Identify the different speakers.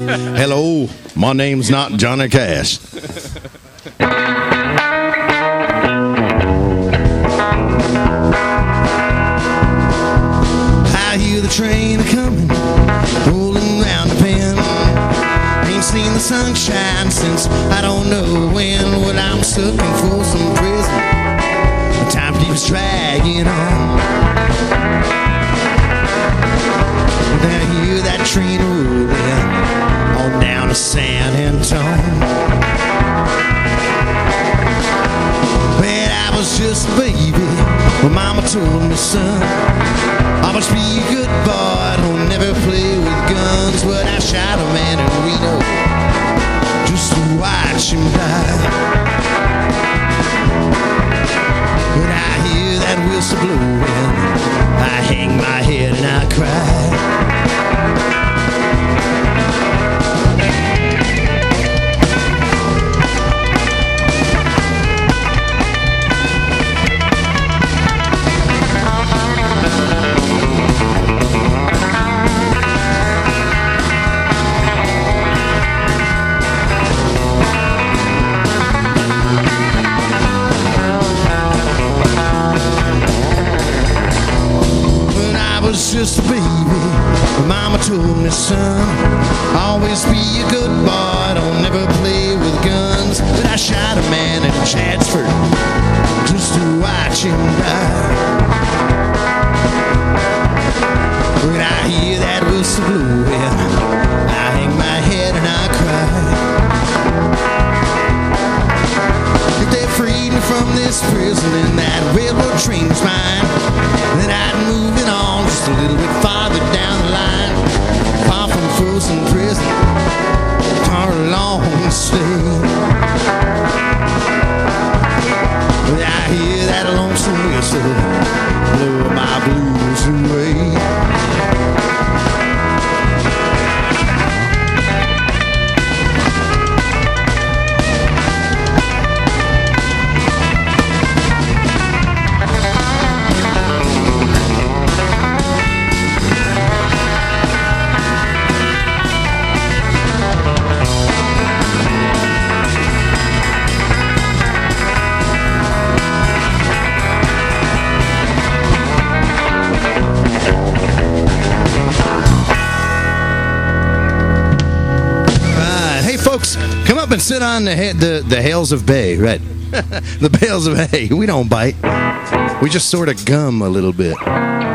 Speaker 1: Hello, my name's not Johnny Cash. I hear the train coming, rolling round the bend. Ain't seen the sunshine since I don't know when. Well, I'm looking for some prison. The time keeps dragging on. And I hear that train rolling on down to San Antonio. When I was just a baby, my mama told me, son, I must be a good boy, don't never play with guns. But I shot a man in Reno just to watch him die. When I hear that whistle blowing, I hang my head and I cry. Just a baby, my mama told me, son, always be a good boy, don't never play with guns. But I shot a man in Chatsford just to watch him die. When I hear that whistle blowing, I hang my head and I cry. If they freed me from this prison and that railroad train's mine, then I'd move it on just a little bit farther down the line, far from frozen prison, far along the stay. When I hear that lonesome whistle blow my blues away. Come up and sit on the Hales of Bay, right? The bales of hay. We don't bite. We just sort of gum a little bit.